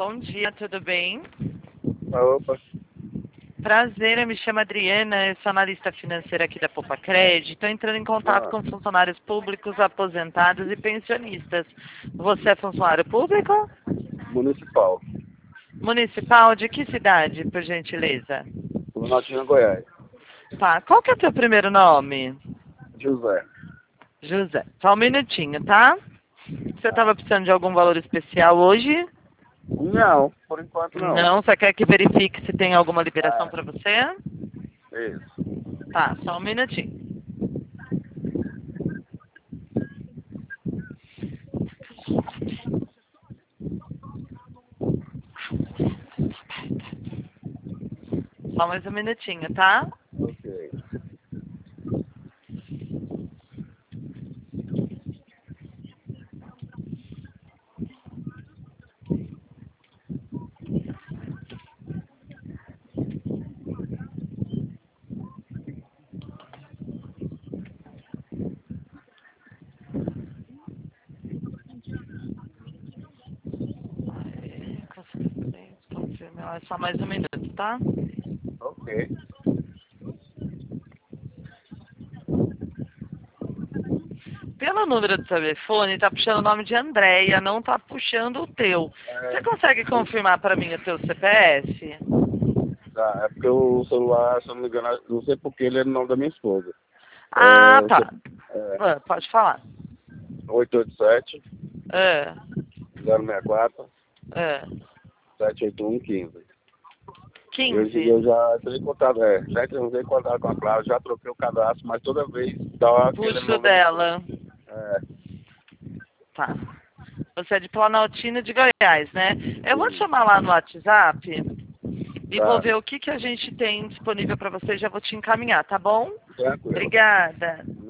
Bom dia, tudo bem? Opa, Prazer, eu me chamo Adriana, eu sou analista financeira aqui da Popacred. Estou entrando em contato com funcionários públicos, aposentados e pensionistas. Você é funcionário público? municipal, Municipal? De que cidade, por gentileza? Planaltina, Goiás. Tá, qual que é o teu primeiro nome? José. José. Só um minutinho, tá? Você estava precisando de algum valor especial hoje? Não, por enquanto não. Não, você quer que verifique se tem alguma liberação para você? Isso. Tá, só um minutinho. Só mais um minutinho, tá? Ok. Confirma, só mais um minuto, tá? Ok. Pelo número do telefone, tá puxando o nome de Andréia, não tá puxando o teu. Você consegue confirmar para mim o teu CPF? Tá, é porque o celular, se eu não me engano, não sei porque ele é no nome da minha esposa. Ah, É, tá. é Pode falar. 887 É, 064 é. 78115. Eu, 15. eu já entrei em contato, já entrei em contato com a Cláudia, já troquei o cadastro, mas toda vez dá aquele Puxo nome da minha esposa. dela. É, Tá. Você é de Planaltina de Goiás, né? Eu vou te sim. chamar lá no WhatsApp e vou Tá, ver o que a gente tem disponível para você e já vou te encaminhar, tá bom? tranquilo. Obrigada.